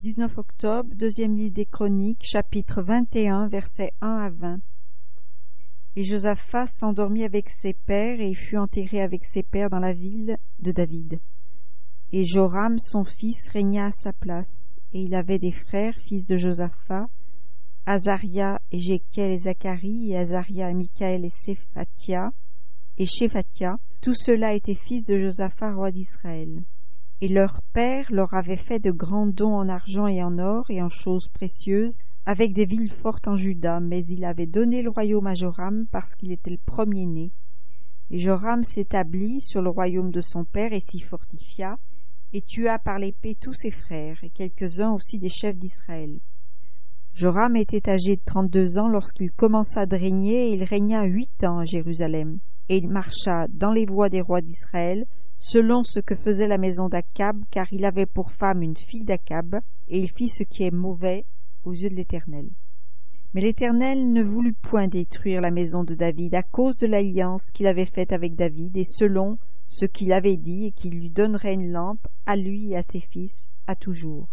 19 octobre, deuxième livre des Chroniques, chapitre 21, versets 1 à 20. Et Josaphat s'endormit avec ses pères, et il fut enterré avec ses pères dans la ville de David. Et Joram, son fils, régna à sa place. Et il avait des frères, fils de Josaphat, Azaria, Ézéchiel et Zacharie, et Azaria, Michaël et Shéphatia. Tous ceux-là étaient fils de Josaphat, roi d'Israël. Et leur père leur avait fait de grands dons en argent et en or et en choses précieuses, avec des villes fortes en Juda, mais il avait donné le royaume à Joram parce qu'il était le premier-né. Et Joram s'établit sur le royaume de son père et s'y fortifia, et tua par l'épée tous ses frères, et quelques-uns aussi des chefs d'Israël. Joram était âgé de 32 ans lorsqu'il commença de régner, et il régna 8 ans à Jérusalem. Et il marcha dans les voies des rois d'Israël, selon ce que faisait la maison d'Akab, car il avait pour femme une fille d'Akab, et il fit ce qui est mauvais aux yeux de l'Éternel. Mais l'Éternel ne voulut point détruire la maison de David à cause de l'alliance qu'il avait faite avec David, et selon ce qu'il avait dit, et qu'il lui donnerait une lampe à lui et à ses fils à toujours.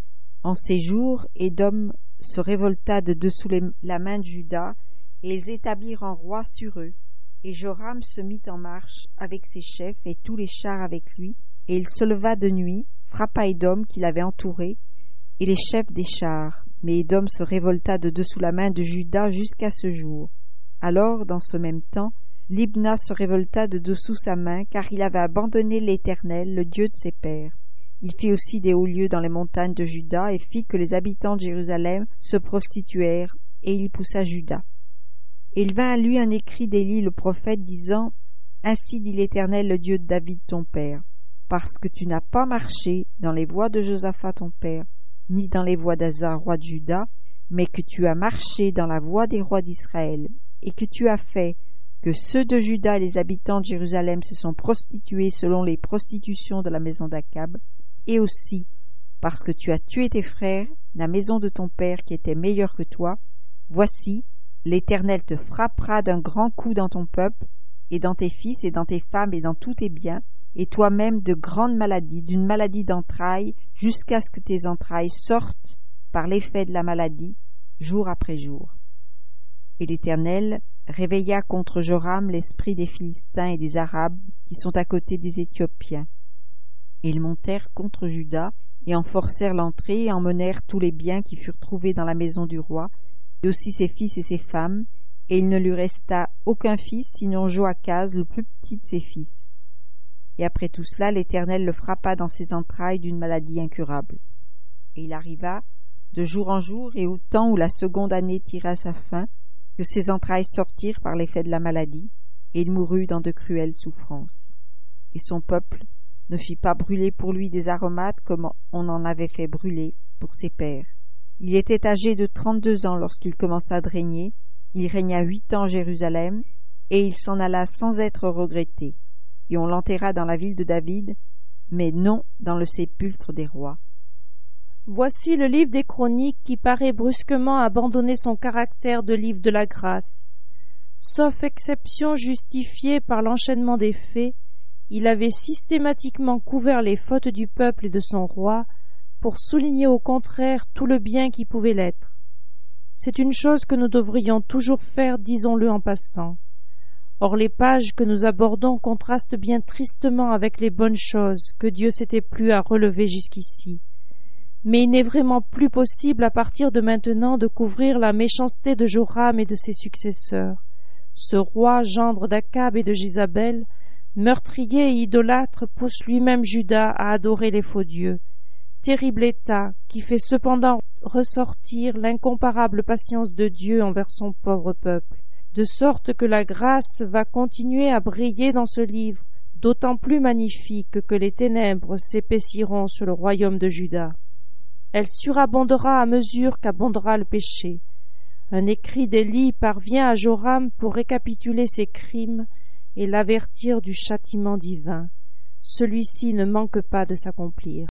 En ces jours, Édom se révolta de dessous la main de Juda, et ils établirent un roi sur eux. Et Joram se mit en marche avec ses chefs et tous les chars avec lui, et il se leva de nuit, frappa Édom qui l'avait entouré, et les chefs des chars. Mais Édom se révolta de dessous la main de Juda jusqu'à ce jour. Alors, dans ce même temps, Libna se révolta de dessous sa main, car il avait abandonné l'Éternel, le Dieu de ses pères. Il fit aussi des hauts lieux dans les montagnes de Juda, et fit que les habitants de Jérusalem se prostituèrent, et il y poussa Juda. Et il vint à lui un écrit d'Élie le prophète, disant « Ainsi dit l'Éternel, le Dieu de David ton père, parce que tu n'as pas marché dans les voies de Josaphat ton père, ni dans les voies d'Asa, roi de Juda, mais que tu as marché dans la voie des rois d'Israël, et que tu as fait que ceux de Juda et les habitants de Jérusalem se sont prostitués selon les prostitutions de la maison d'Akab, et aussi parce que tu as tué tes frères, la maison de ton père qui était meilleure que toi, voici, l'Éternel te frappera d'un grand coup dans ton peuple, et dans tes fils, et dans tes femmes, et dans tous tes biens, et toi-même de grandes maladies, d'une maladie d'entrailles, jusqu'à ce que tes entrailles sortent par l'effet de la maladie, jour après jour. Et l'Éternel réveilla contre Joram l'esprit des Philistins et des Arabes qui sont à côté des Éthiopiens. Et ils montèrent contre Juda, et en forcèrent l'entrée, et emmenèrent tous les biens qui furent trouvés dans la maison du roi, et aussi ses fils et ses femmes, et il ne lui resta aucun fils, sinon Joachaz, le plus petit de ses fils. Et après tout cela, l'Éternel le frappa dans ses entrailles d'une maladie incurable. Et il arriva, de jour en jour, et au temps où la seconde année tira sa fin, que ses entrailles sortirent par l'effet de la maladie, et il mourut dans de cruelles souffrances. Et son peuple ne fit pas brûler pour lui des aromates comme on en avait fait brûler pour ses pères. Il était âgé de 32 ans lorsqu'il commença de régner. Il régna 8 ans à Jérusalem, et il s'en alla sans être regretté. Et on l'enterra dans la ville de David, mais non dans le sépulcre des rois. Voici le livre des Chroniques qui paraît brusquement abandonner son caractère de livre de la grâce. Sauf exception justifiée par l'enchaînement des faits, il avait systématiquement couvert les fautes du peuple et de son roi, pour souligner au contraire tout le bien qui pouvait l'être. C'est une chose que nous devrions toujours faire, disons-le en passant. Or les pages que nous abordons contrastent bien tristement avec les bonnes choses que Dieu s'était plu à relever jusqu'ici. Mais il n'est vraiment plus possible à partir de maintenant de couvrir la méchanceté de Joram et de ses successeurs. Ce roi, gendre d'Akab et de Jézabel, meurtrier et idolâtre, pousse lui-même Juda à adorer les faux dieux. Terrible état qui fait cependant ressortir l'incomparable patience de Dieu envers son pauvre peuple, de sorte que la grâce va continuer à briller dans ce livre, d'autant plus magnifique que les ténèbres s'épaissiront sur le royaume de Juda. Elle surabondera à mesure qu'abondera le péché. Un écrit d'Élie parvient à Joram pour récapituler ses crimes et l'avertir du châtiment divin. Celui-ci ne manque pas de s'accomplir.